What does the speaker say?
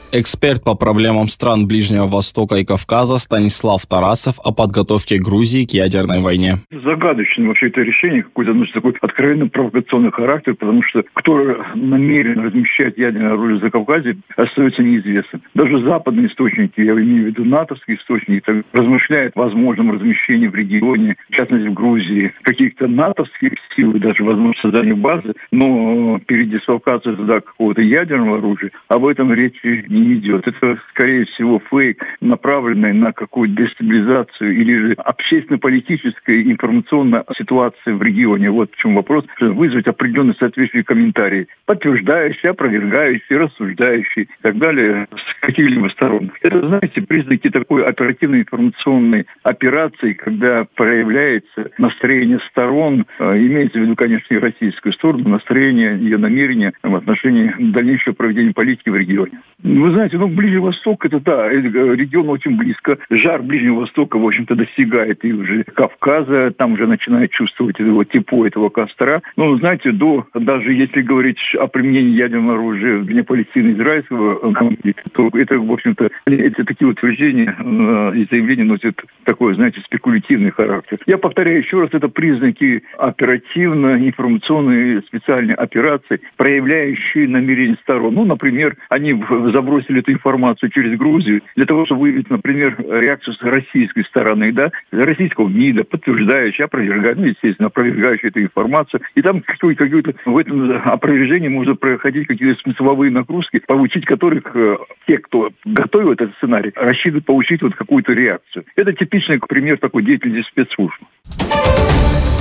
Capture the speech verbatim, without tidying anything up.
Эксперт по проблемам стран Ближнего Востока и Кавказа Станислав Тарасов о подготовке Грузии к ядерной войне. Загадочное вообще это решение, какой-то ну, такой откровенно провокационный характер, потому что кто намерен размещать ядерное оружие за Кавказе, остается неизвестным. Даже западные источники, я имею в виду натовские источники, размышляют о возможном размещении в регионе, в частности в Грузии, каких-то натовских сил, даже возможно создание базы, но передислокация туда какого-то ядерного оружия, об этом речи не идет. Это, скорее всего, фейк, направленный на какую-то дестабилизацию или же общественно-политическая информационная ситуация в регионе. Вот в чем вопрос. Вызвать определенные соответствующие комментарии, подтверждающие, опровергающие, рассуждающие и так далее с каких-либо сторон. Это, знаете, признаки такой оперативной информационной операции, когда проявляется настроение сторон, имеется в виду, конечно, и российскую сторону, настроение, ее намерения в отношении дальнейшего проведения политики в регионе. Вы знаете, ну, Ближний Восток, это да, регион очень близко. Жар Ближнего Востока, в общем-то, достигает и уже Кавказа, там уже начинает чувствовать его тепло этого костра. Ну, знаете, до, даже если говорить о применении ядерного оружия вне палестино-израильского конфликта, то это, в общем-то, эти такие утверждения и заявления носят такой, знаете, спекулятивный характер. Я повторяю еще раз, это признаки оперативно-информационной специальной операции, проявляющие намерения сторон. Ну, например, они забросили эту информацию через Грузию для того, чтобы выявить, например, реакцию с российской стороны, да, российского МИДа, подтверждающей, опровергающей, ну, естественно, опровергающей эту информацию. И там какой-то, какой-то в этом опровержении можно проходить какие-то смысловые нагрузки, получить которых э, те, кто готовил этот сценарий, рассчитывают получить вот какую-то реакцию. Это типичный пример такой деятельности спецслужб.